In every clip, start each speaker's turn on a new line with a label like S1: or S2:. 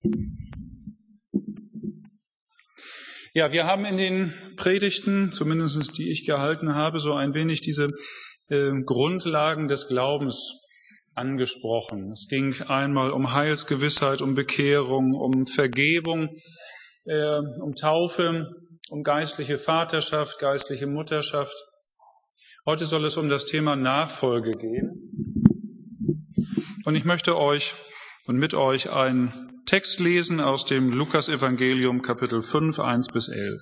S1: Ja, wir haben in den Predigten, zumindest die ich gehalten habe, so ein wenig diese Grundlagen des Glaubens angesprochen. Es ging einmal um Heilsgewissheit, um Bekehrung, um Vergebung, um Taufe, um geistliche Vaterschaft, geistliche Mutterschaft. Heute soll es um das Thema Nachfolge gehen. Und ich möchte euch und mit euch einen Text lesen aus dem Lukas-Evangelium, Kapitel 5, 1-11.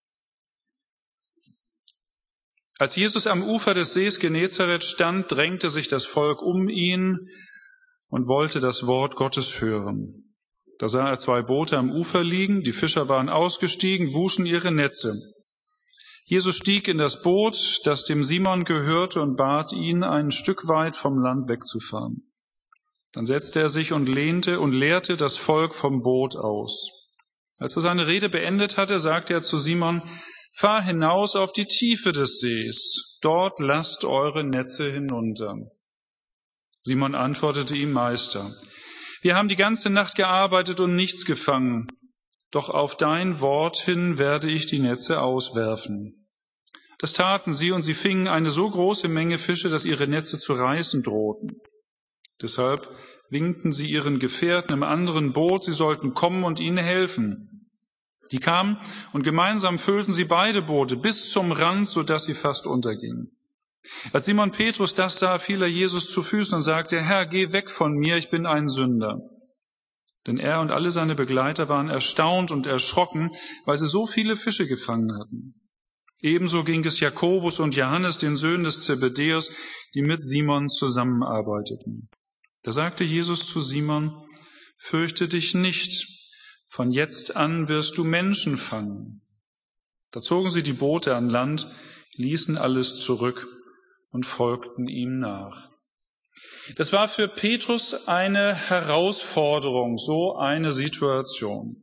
S1: Als Jesus am Ufer des Sees Genezareth stand, drängte sich das Volk um ihn und wollte das Wort Gottes hören. Da sah er 2 Boote am Ufer liegen, die Fischer waren ausgestiegen, wuschen ihre Netze. Jesus stieg in das Boot, das dem Simon gehörte, und bat ihn, ein Stück weit vom Land wegzufahren. Dann setzte er sich und lehrte das Volk vom Boot aus. Als er seine Rede beendet hatte, sagte er zu Simon: Fahr hinaus auf die Tiefe des Sees, dort lasst eure Netze hinunter. Simon antwortete ihm: Meister, wir haben die ganze Nacht gearbeitet und nichts gefangen, doch auf dein Wort hin werde ich die Netze auswerfen. Das taten sie, und sie fingen eine so große Menge Fische, dass ihre Netze zu reißen drohten. Deshalb winkten sie ihren Gefährten im anderen Boot, sie sollten kommen und ihnen helfen. Die kamen, und gemeinsam füllten sie beide Boote bis zum Rand, so dass sie fast untergingen. Als Simon Petrus das sah, fiel er Jesus zu Füßen und sagte: Herr, geh weg von mir, ich bin ein Sünder. Denn er und alle seine Begleiter waren erstaunt und erschrocken, weil sie so viele Fische gefangen hatten. Ebenso ging es Jakobus und Johannes, den Söhnen des Zebedäus, die mit Simon zusammenarbeiteten. Da sagte Jesus zu Simon: Fürchte dich nicht, von jetzt an wirst du Menschen fangen. Da zogen sie die Boote an Land, ließen alles zurück und folgten ihm nach. Das war für Petrus eine Herausforderung, so eine Situation.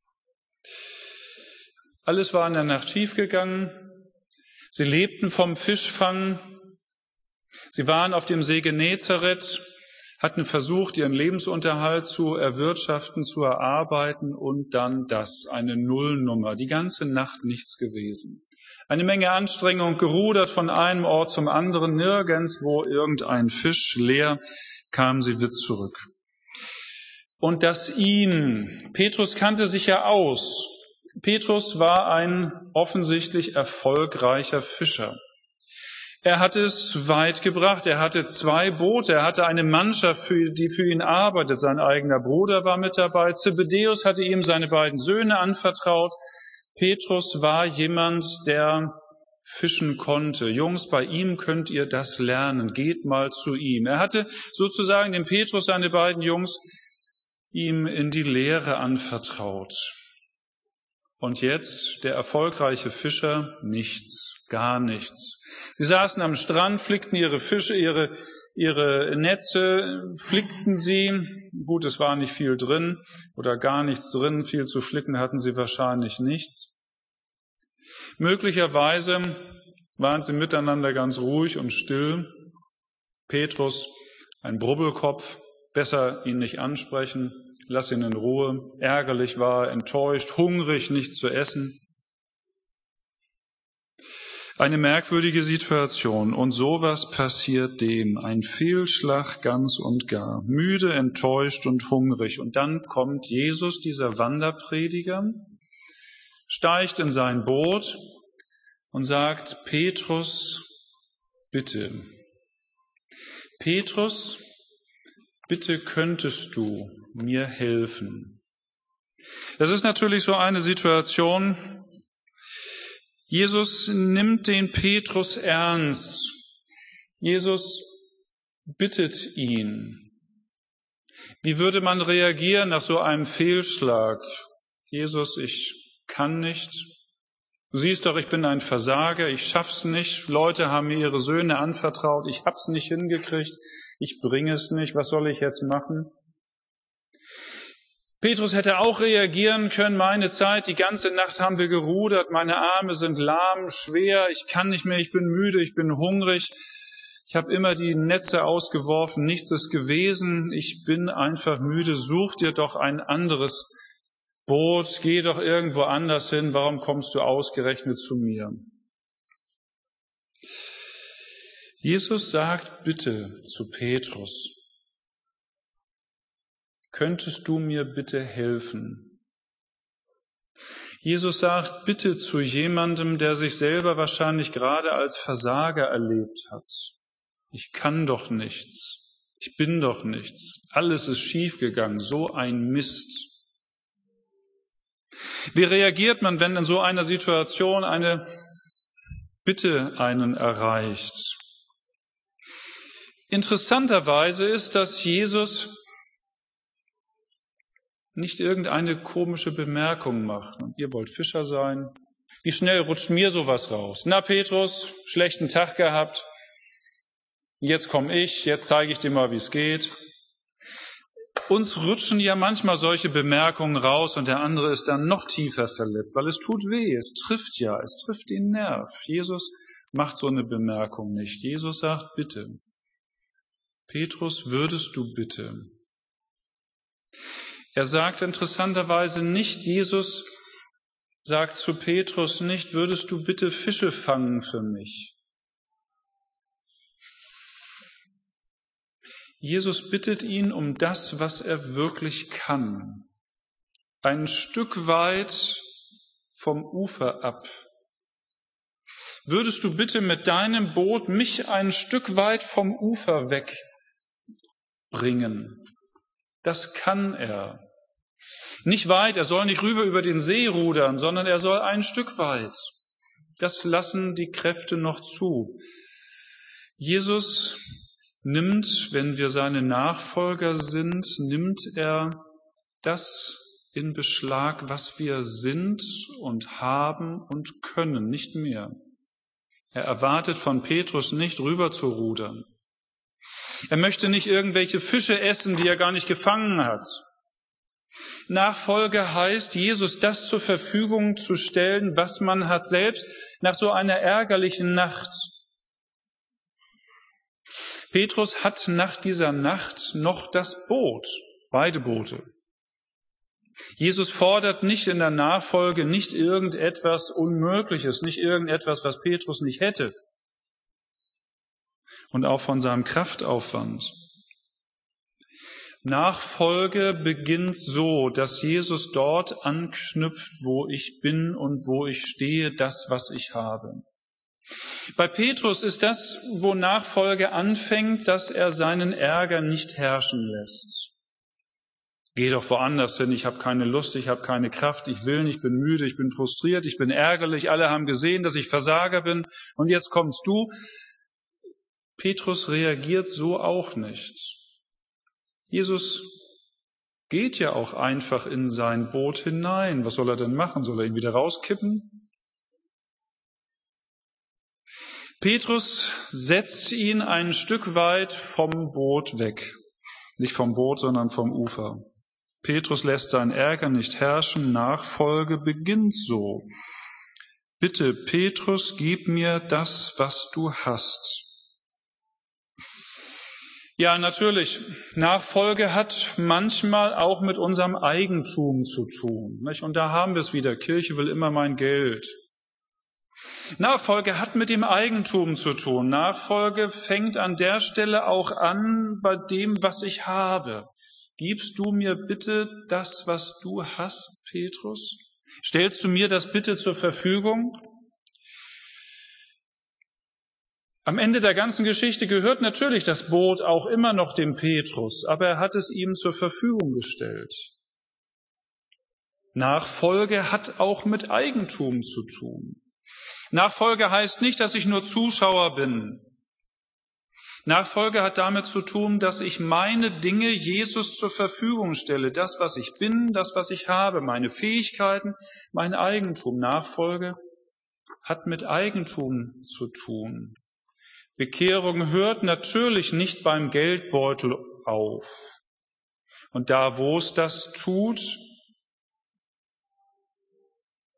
S1: Alles war in der Nacht schiefgegangen. Sie lebten vom Fischfang. Sie waren auf dem See Genezareth, hatten versucht, ihren Lebensunterhalt zu erwirtschaften, zu erarbeiten, und dann eine Nullnummer. Die ganze Nacht nichts gewesen. Eine Menge Anstrengung, gerudert von einem Ort zum anderen, nirgendwo irgendein Fisch, leer kamen sie wieder zurück. Und Petrus kannte sich ja aus. Petrus war ein offensichtlich erfolgreicher Fischer. Er hatte es weit gebracht. Er hatte 2 Boote. Er hatte eine Mannschaft, die für ihn arbeitet. Sein eigener Bruder war mit dabei. Zebedäus hatte ihm seine beiden Söhne anvertraut. Petrus war jemand, der fischen konnte. Jungs, bei ihm könnt ihr das lernen. Geht mal zu ihm. Er hatte sozusagen dem Petrus, seine beiden Jungs, ihm in die Lehre anvertraut. Und jetzt der erfolgreiche Fischer: nichts, gar nichts. Sie saßen am Strand, flickten ihre Fische, ihre Netze, flickten sie. Gut, es war nicht viel drin oder gar nichts drin. Viel zu flicken hatten sie wahrscheinlich nichts. Möglicherweise waren sie miteinander ganz ruhig und still. Petrus, ein Brubbelkopf, besser ihn nicht ansprechen, lass ihn in Ruhe. Ärgerlich war er, enttäuscht, hungrig, nichts zu essen. Eine merkwürdige Situation, und sowas passiert dem, ein Fehlschlag ganz und gar, müde, enttäuscht und hungrig. Und dann kommt Jesus, dieser Wanderprediger, steigt in sein Boot und sagt: Petrus, bitte. Petrus, bitte könntest du mir helfen. Das ist natürlich so eine Situation. Jesus nimmt den Petrus ernst. Jesus bittet ihn. Wie würde man reagieren nach so einem Fehlschlag? Jesus, ich kann nicht. Du siehst doch, ich bin ein Versager, ich schaff's nicht. Leute haben mir ihre Söhne anvertraut, ich hab's nicht hingekriegt, ich bringe es nicht, was soll ich jetzt machen? Petrus hätte auch reagieren können: meine Zeit, die ganze Nacht haben wir gerudert, meine Arme sind lahm, schwer, ich kann nicht mehr, ich bin müde, ich bin hungrig. Ich habe immer die Netze ausgeworfen, nichts ist gewesen, ich bin einfach müde, such dir doch ein anderes Boot, geh doch irgendwo anders hin, warum kommst du ausgerechnet zu mir? Jesus sagt bitte zu Petrus, könntest du mir bitte helfen? Jesus sagt bitte zu jemandem, der sich selber wahrscheinlich gerade als Versager erlebt hat. Ich kann doch nichts, ich bin doch nichts, alles ist schiefgegangen, so ein Mist. Wie reagiert man, wenn in so einer Situation eine Bitte einen erreicht? Interessanterweise ist, dass Jesus nicht irgendeine komische Bemerkung macht. Und ihr wollt Fischer sein? Wie schnell rutscht mir sowas raus? Na Petrus, schlechten Tag gehabt. Jetzt komme ich, jetzt zeige ich dir mal, wie es geht. Uns rutschen ja manchmal solche Bemerkungen raus und der andere ist dann noch tiefer verletzt, weil es tut weh, es trifft den Nerv. Jesus macht so eine Bemerkung nicht. Jesus sagt, bitte, Petrus, würdest du bitte? Er sagt interessanterweise nicht, Jesus sagt zu Petrus nicht, würdest du bitte Fische fangen für mich? Jesus bittet ihn um das, was er wirklich kann. Ein Stück weit vom Ufer ab. Würdest du bitte mit deinem Boot mich ein Stück weit vom Ufer wegbringen? Das kann er. Nicht weit, er soll nicht rüber über den See rudern, sondern er soll ein Stück weit. Das lassen die Kräfte noch zu. Jesus nimmt, wenn wir seine Nachfolger sind, nimmt er das in Beschlag, was wir sind und haben und können, nicht mehr. Er erwartet von Petrus nicht, rüber zu rudern. Er möchte nicht irgendwelche Fische essen, die er gar nicht gefangen hat. Nachfolge heißt, Jesus das zur Verfügung zu stellen, was man hat, selbst nach so einer ärgerlichen Nacht. Petrus hat nach dieser Nacht noch das Boot, beide Boote. Jesus fordert nicht in der Nachfolge nicht irgendetwas Unmögliches, nicht irgendetwas, was Petrus nicht hätte. Und auch von seinem Kraftaufwand. Nachfolge beginnt so, dass Jesus dort anknüpft, wo ich bin und wo ich stehe, das, was ich habe. Bei Petrus ist das, wo Nachfolge anfängt, dass er seinen Ärger nicht herrschen lässt. Geh doch woanders hin, ich habe keine Lust, ich habe keine Kraft, ich will nicht, ich bin müde, ich bin frustriert, ich bin ärgerlich, alle haben gesehen, dass ich Versager bin und jetzt kommst du. Petrus reagiert so auch nicht. Jesus geht ja auch einfach in sein Boot hinein. Was soll er denn machen? Soll er ihn wieder rauskippen? Petrus setzt ihn ein Stück weit vom Boot weg. Nicht vom Boot, sondern vom Ufer. Petrus lässt seinen Ärger nicht herrschen. Nachfolge beginnt so. Bitte, Petrus, gib mir das, was du hast. Ja, natürlich. Nachfolge hat manchmal auch mit unserem Eigentum zu tun. Nicht? Und da haben wir es wieder. Kirche will immer mein Geld. Nachfolge hat mit dem Eigentum zu tun. Nachfolge fängt an der Stelle auch an bei dem, was ich habe. Gibst du mir bitte das, was du hast, Petrus? Stellst du mir das bitte zur Verfügung? Am Ende der ganzen Geschichte gehört natürlich das Boot auch immer noch dem Petrus, aber er hat es ihm zur Verfügung gestellt. Nachfolge hat auch mit Eigentum zu tun. Nachfolge heißt nicht, dass ich nur Zuschauer bin. Nachfolge hat damit zu tun, dass ich meine Dinge Jesus zur Verfügung stelle. Das, was ich bin, das, was ich habe, meine Fähigkeiten, mein Eigentum. Nachfolge hat mit Eigentum zu tun. Bekehrung hört natürlich nicht beim Geldbeutel auf. Und da, wo es das tut,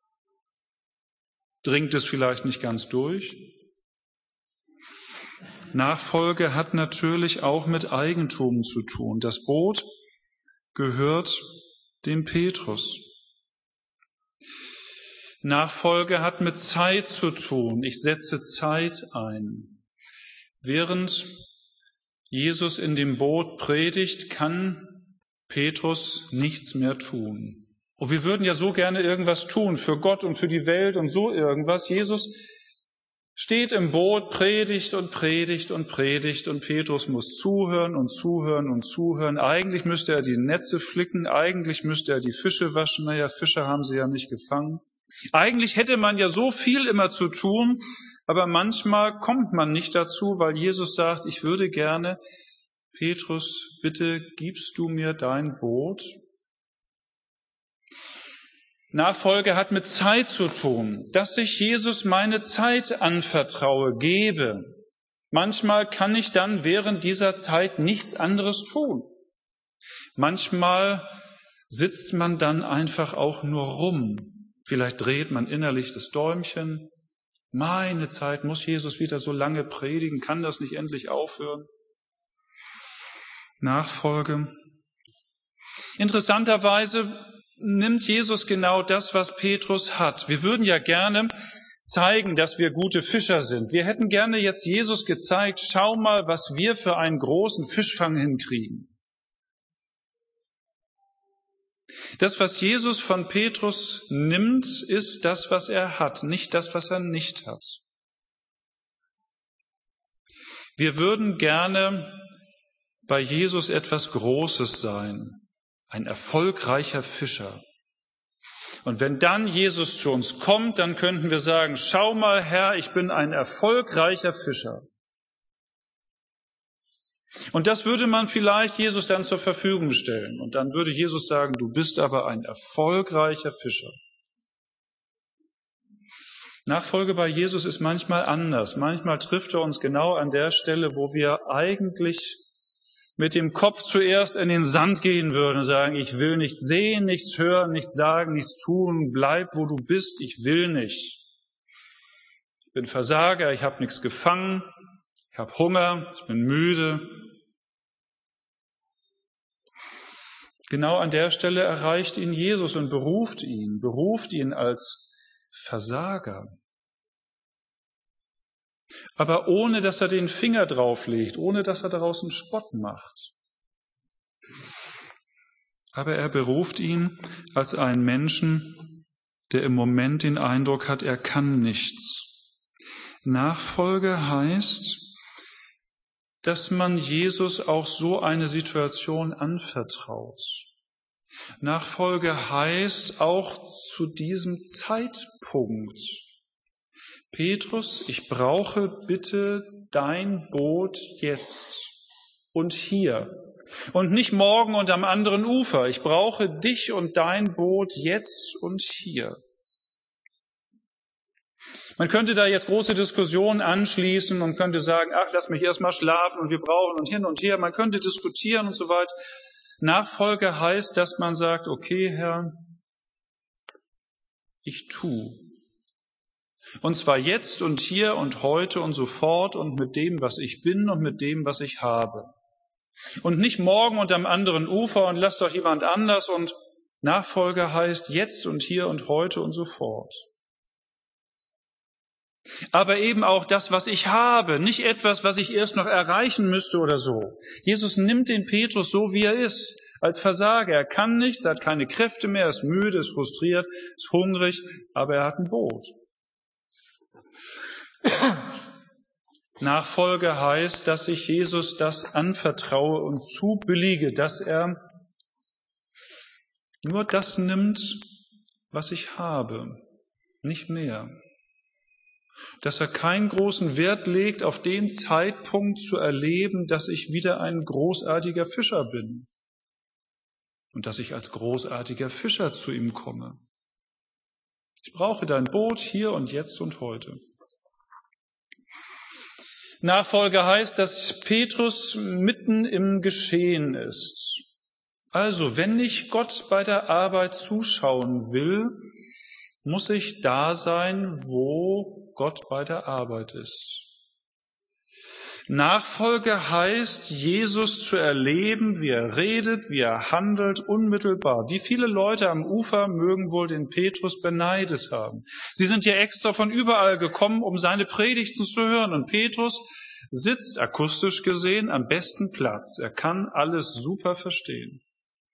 S1: dringt es vielleicht nicht ganz durch. Nachfolge hat natürlich auch mit Eigentum zu tun. Das Boot gehört dem Petrus. Nachfolge hat mit Zeit zu tun. Ich setze Zeit ein. Während Jesus in dem Boot predigt, kann Petrus nichts mehr tun. Und wir würden ja so gerne irgendwas tun für Gott und für die Welt und so irgendwas. Jesus steht im Boot, predigt und predigt und predigt und Petrus muss zuhören und zuhören und zuhören. Eigentlich müsste er die Netze flicken, eigentlich müsste er die Fische waschen. Naja, Fische haben sie ja nicht gefangen. Eigentlich hätte man ja so viel immer zu tun, aber manchmal kommt man nicht dazu, weil Jesus sagt, ich würde gerne, Petrus, bitte gibst du mir dein Boot? Nachfolge hat mit Zeit zu tun, dass ich Jesus meine Zeit anvertraue, gebe. Manchmal kann ich dann während dieser Zeit nichts anderes tun. Manchmal sitzt man dann einfach auch nur rum. Vielleicht dreht man innerlich das Däumchen. Meine Zeit, muss Jesus wieder so lange predigen? Kann das nicht endlich aufhören? Nachfolge. Interessanterweise nimmt Jesus genau das, was Petrus hat. Wir würden ja gerne zeigen, dass wir gute Fischer sind. Wir hätten gerne jetzt Jesus gezeigt, schau mal, was wir für einen großen Fischfang hinkriegen. Das, was Jesus von Petrus nimmt, ist das, was er hat, nicht das, was er nicht hat. Wir würden gerne bei Jesus etwas Großes sein, ein erfolgreicher Fischer. Und wenn dann Jesus zu uns kommt, dann könnten wir sagen, schau mal, Herr, ich bin ein erfolgreicher Fischer. Und das würde man vielleicht Jesus dann zur Verfügung stellen. Und dann würde Jesus sagen, du bist aber ein erfolgreicher Fischer. Nachfolge bei Jesus ist manchmal anders. Manchmal trifft er uns genau an der Stelle, wo wir eigentlich mit dem Kopf zuerst in den Sand gehen würden und sagen, ich will nichts sehen, nichts hören, nichts sagen, nichts tun, bleib, wo du bist, ich will nicht. Ich bin Versager, ich habe nichts gefangen, ich habe Hunger, ich bin müde. Genau an der Stelle erreicht ihn Jesus und beruft ihn als Versager. Aber ohne, dass er den Finger drauflegt, ohne, dass er daraus einen Spott macht. Aber er beruft ihn als einen Menschen, der im Moment den Eindruck hat, er kann nichts. Nachfolge heißt, dass man Jesus auch so eine Situation anvertraut. Nachfolge heißt auch zu diesem Zeitpunkt, Petrus, ich brauche bitte dein Boot jetzt und hier und nicht morgen und am anderen Ufer. Ich brauche dich und dein Boot jetzt und hier. Man könnte da jetzt große Diskussionen anschließen und könnte sagen, ach, lass mich erst mal schlafen und wir brauchen und hin und her. Man könnte diskutieren und so weiter. Nachfolge heißt, dass man sagt, okay, Herr, ich tu. Und zwar jetzt und hier und heute und sofort und mit dem, was ich bin und mit dem, was ich habe. Und nicht morgen und am anderen Ufer und lass doch jemand anders. Und Nachfolge heißt jetzt und hier und heute und sofort. Aber eben auch das, was ich habe, nicht etwas, was ich erst noch erreichen müsste oder so. Jesus nimmt den Petrus so, wie er ist, als Versager. Er kann nichts, er hat keine Kräfte mehr, er ist müde, ist frustriert, ist hungrig, aber er hat ein Boot. Nachfolge heißt, dass ich Jesus das anvertraue und zubillige, dass er nur das nimmt, was ich habe, nicht mehr. Dass er keinen großen Wert legt, auf den Zeitpunkt zu erleben, dass ich wieder ein großartiger Fischer bin und dass ich als großartiger Fischer zu ihm komme. Ich brauche dein Boot hier und jetzt und heute. Nachfolge heißt, dass Petrus mitten im Geschehen ist. Also, wenn ich Gott bei der Arbeit zuschauen will, muss ich da sein, wo Gott bei der Arbeit ist. Nachfolge heißt, Jesus zu erleben, wie er redet, wie er handelt, unmittelbar. Wie viele Leute am Ufer mögen wohl den Petrus beneidet haben. Sie sind ja extra von überall gekommen, um seine Predigten zu hören. Und Petrus sitzt, akustisch gesehen, am besten Platz. Er kann alles super verstehen.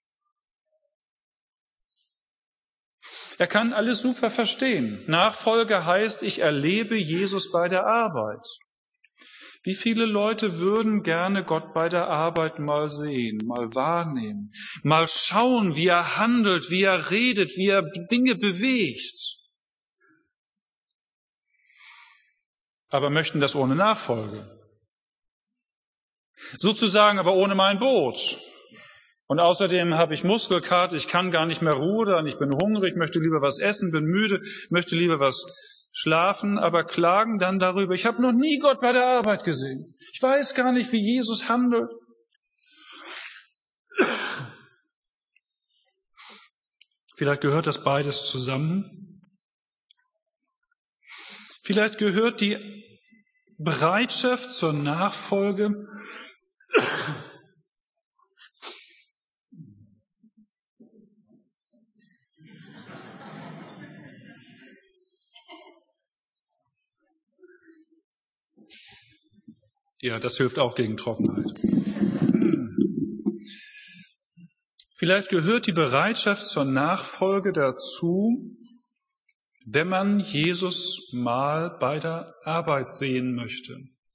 S1: Er kann alles super verstehen. Nachfolge heißt, ich erlebe Jesus bei der Arbeit. Wie viele Leute würden gerne Gott bei der Arbeit mal sehen, mal wahrnehmen, mal schauen, wie er handelt, wie er redet, wie er Dinge bewegt, aber möchten das ohne Nachfolge. Sozusagen aber ohne mein Boot. Und außerdem habe ich Muskelkater, ich kann gar nicht mehr rudern, ich bin hungrig, möchte lieber was essen, bin müde, möchte lieber was schlafen, aber klagen dann darüber, ich habe noch nie Gott bei der Arbeit gesehen. Ich weiß gar nicht, wie Jesus handelt. Vielleicht gehört das beides zusammen. Vielleicht gehört die Bereitschaft zur Nachfolge ja, das hilft auch gegen Trockenheit. Vielleicht gehört die Bereitschaft zur Nachfolge dazu, wenn man Jesus mal bei der Arbeit sehen möchte.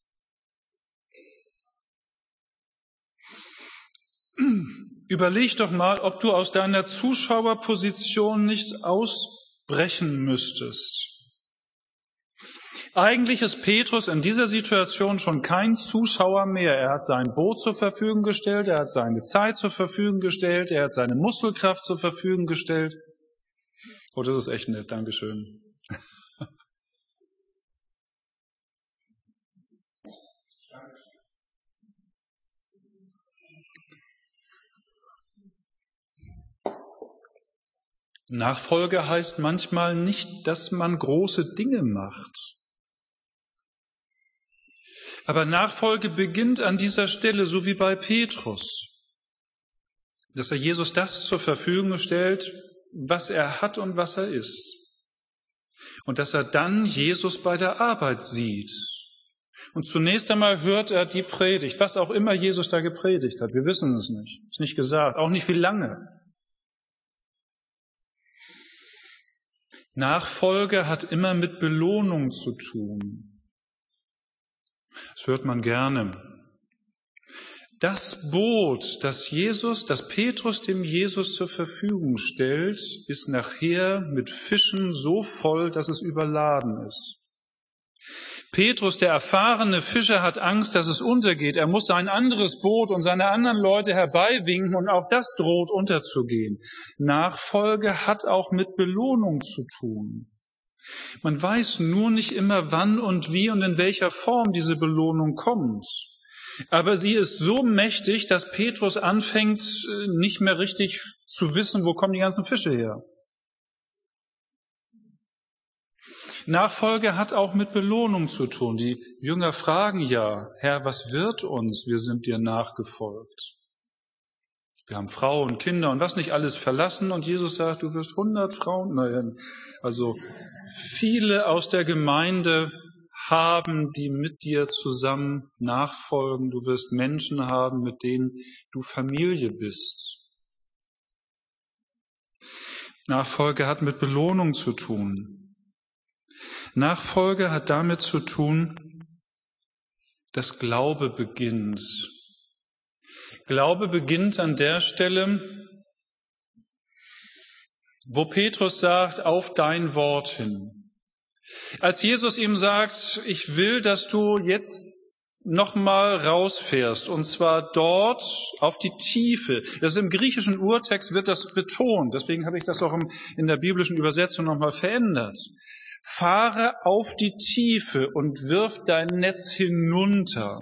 S1: Überleg doch mal, ob du aus deiner Zuschauerposition nicht ausbrechen müsstest. Eigentlich ist Petrus in dieser Situation schon kein Zuschauer mehr. Er hat sein Boot zur Verfügung gestellt, er hat seine Zeit zur Verfügung gestellt, er hat seine Muskelkraft zur Verfügung gestellt. Oh, das ist echt nett, Dankeschön. Nachfolge heißt manchmal nicht, dass man große Dinge macht. Aber Nachfolge beginnt an dieser Stelle, so wie bei Petrus, dass er Jesus das zur Verfügung stellt, was er hat und was er ist. Und dass er dann Jesus bei der Arbeit sieht. Und zunächst einmal hört er die Predigt, was auch immer Jesus da gepredigt hat. Wir wissen es nicht, ist nicht gesagt, auch nicht wie lange. Nachfolge hat immer mit Belohnung zu tun. Das hört man gerne. Das Boot, das Petrus dem Jesus zur Verfügung stellt, ist nachher mit Fischen so voll, dass es überladen ist. Petrus, der erfahrene Fischer, hat Angst, dass es untergeht. Er muss sein anderes Boot und seine anderen Leute herbeiwinken und auch das droht unterzugehen. Nachfolge hat auch mit Belohnung zu tun. Man weiß nur nicht immer, wann und wie und in welcher Form diese Belohnung kommt. Aber sie ist so mächtig, dass Petrus anfängt, nicht mehr richtig zu wissen, wo kommen die ganzen Fische her. Nachfolge hat auch mit Belohnung zu tun. Die Jünger fragen ja, Herr, was wird uns? Wir sind dir nachgefolgt. Wir haben Frauen, Kinder und was nicht alles verlassen. Und Jesus sagt, du wirst 100 Frauen, also viele aus der Gemeinde haben, die mit dir zusammen nachfolgen. Du wirst Menschen haben, mit denen du Familie bist. Nachfolge hat mit Belohnung zu tun. Nachfolge hat damit zu tun, dass Glaube beginnt. Glaube beginnt an der Stelle, wo Petrus sagt, auf dein Wort hin. Als Jesus ihm sagt, ich will, dass du jetzt nochmal rausfährst, und zwar dort auf die Tiefe. Das im griechischen Urtext wird das betont, deswegen habe ich das auch in der biblischen Übersetzung nochmal verändert. Fahre auf die Tiefe und wirf dein Netz hinunter.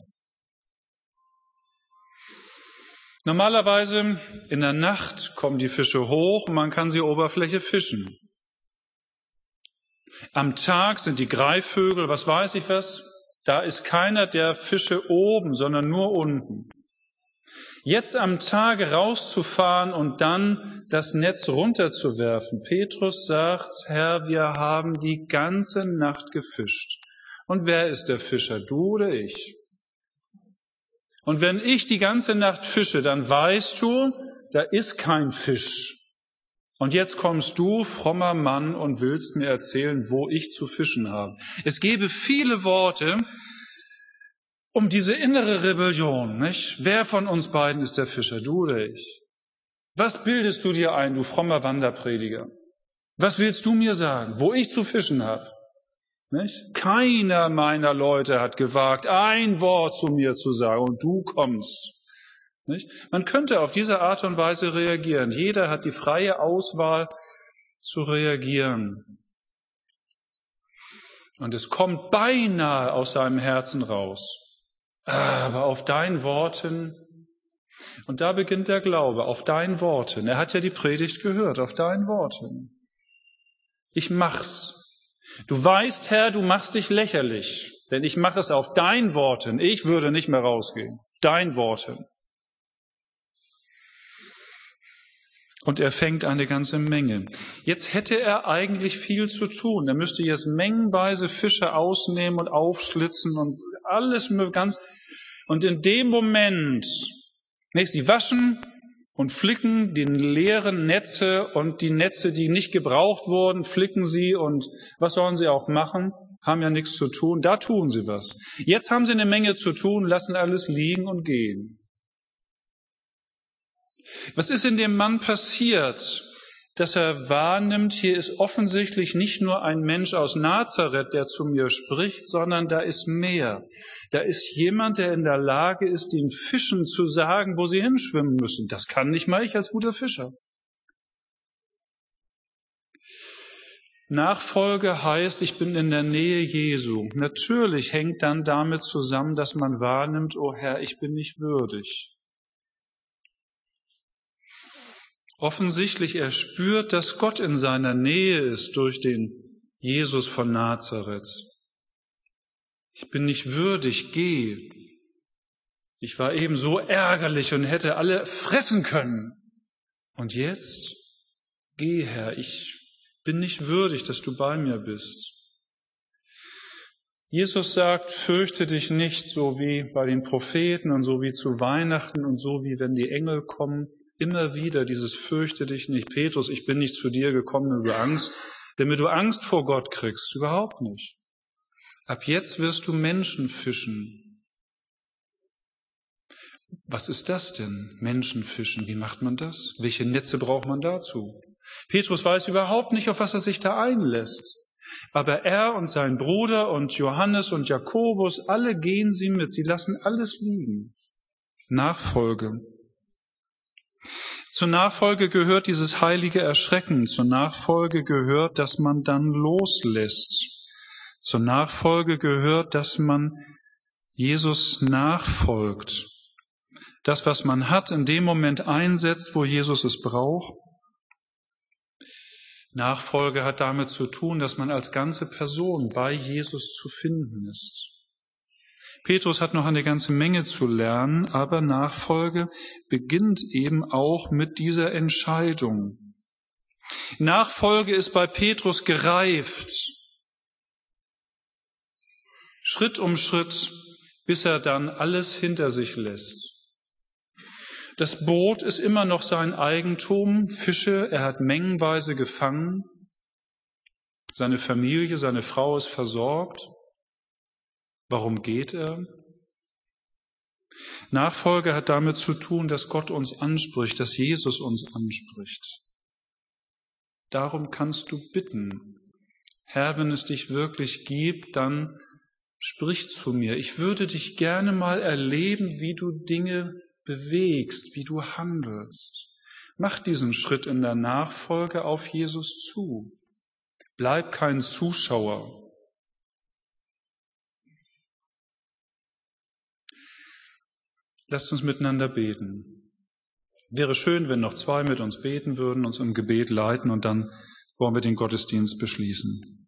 S1: Normalerweise in der Nacht kommen die Fische hoch und man kann sie Oberfläche fischen. Am Tag sind die Greifvögel, was weiß ich was, Da ist keiner der Fische oben, sondern nur unten. Jetzt am Tage rauszufahren und dann das Netz runterzuwerfen. Petrus sagt, Herr, wir haben die ganze Nacht gefischt. Und wer ist der Fischer, du oder ich? Und wenn ich die ganze Nacht fische, dann weißt du, da ist kein Fisch. Und jetzt kommst du, frommer Mann, und willst mir erzählen, wo ich zu fischen habe. Es gäbe viele Worte um diese innere Rebellion, nicht? Wer von uns beiden ist der Fischer, du oder ich? Was bildest du dir ein, du frommer Wanderprediger? Was willst du mir sagen, wo ich zu fischen habe? Nicht? Keiner meiner Leute hat gewagt, ein Wort zu mir zu sagen, und du kommst. Nicht? Man könnte auf diese Art und Weise reagieren. Jeder hat die freie Auswahl zu reagieren. Und es kommt beinahe aus seinem Herzen raus. Aber auf deinen Worten, und da beginnt der Glaube, auf deinen Worten. Er hat ja die Predigt gehört, auf deinen Worten. Ich mach's. Du weißt, Herr, du machst dich lächerlich, denn ich mache es auf deinen Worten. Ich würde nicht mehr rausgehen. Dein Worten. Und er fängt eine ganze Menge. Jetzt hätte er eigentlich viel zu tun. Er müsste jetzt mengenweise Fische ausnehmen und aufschlitzen und alles ganz. Und in dem Moment, sie waschen und flicken die leeren Netze und die Netze, die nicht gebraucht wurden, flicken sie und was sollen sie auch machen? Haben ja nichts zu tun. Da tun sie was. Jetzt haben sie eine Menge zu tun, lassen alles liegen und gehen. Was ist in dem Mann passiert, dass er wahrnimmt, hier ist offensichtlich nicht nur ein Mensch aus Nazareth, der zu mir spricht, sondern da ist mehr. Da ist jemand, der in der Lage ist, den Fischen zu sagen, wo sie hinschwimmen müssen. Das kann nicht mal ich als guter Fischer. Nachfolge heißt, ich bin in der Nähe Jesu. Natürlich hängt dann damit zusammen, dass man wahrnimmt, oh Herr, ich bin nicht würdig. Offensichtlich, er spürt, dass Gott in seiner Nähe ist durch den Jesus von Nazareth. Ich bin nicht würdig, geh. Ich war eben so ärgerlich und hätte alle fressen können. Und jetzt, geh, Herr, ich bin nicht würdig, dass du bei mir bist. Jesus sagt, fürchte dich nicht, so wie bei den Propheten und so wie zu Weihnachten und so wie wenn die Engel kommen. Immer wieder dieses fürchte dich nicht. Petrus, ich bin nicht zu dir gekommen, damit du Angst, damit du Angst vor Gott kriegst. Überhaupt nicht. Ab jetzt wirst du Menschen fischen. Was ist das denn? Menschen fischen. Wie macht man das? Welche Netze braucht man dazu? Petrus weiß überhaupt nicht, auf was er sich da einlässt. Aber er und sein Bruder und Johannes und Jakobus, alle gehen sie mit. Sie lassen alles liegen. Nachfolge. Zur Nachfolge gehört dieses heilige Erschrecken. Zur Nachfolge gehört, dass man dann loslässt. Zur Nachfolge gehört, dass man Jesus nachfolgt. Das, was man hat, in dem Moment einsetzt, wo Jesus es braucht. Nachfolge hat damit zu tun, dass man als ganze Person bei Jesus zu finden ist. Petrus hat noch eine ganze Menge zu lernen, aber Nachfolge beginnt eben auch mit dieser Entscheidung. Nachfolge ist bei Petrus gereift. Schritt um Schritt, bis er dann alles hinter sich lässt. Das Boot ist immer noch sein Eigentum, Fische, er hat mengenweise gefangen. Seine Familie, seine Frau ist versorgt. Warum geht er? Nachfolge hat damit zu tun, dass Gott uns anspricht, dass Jesus uns anspricht. Darum kannst du bitten. Herr, wenn es dich wirklich gibt, dann sprich zu mir. Ich würde dich gerne mal erleben, wie du Dinge bewegst, wie du handelst. Mach diesen Schritt in der Nachfolge auf Jesus zu. Bleib kein Zuschauer. Lasst uns miteinander beten. Wäre schön, wenn noch 2 mit uns beten würden, uns im Gebet leiten und dann wollen wir den Gottesdienst beschließen.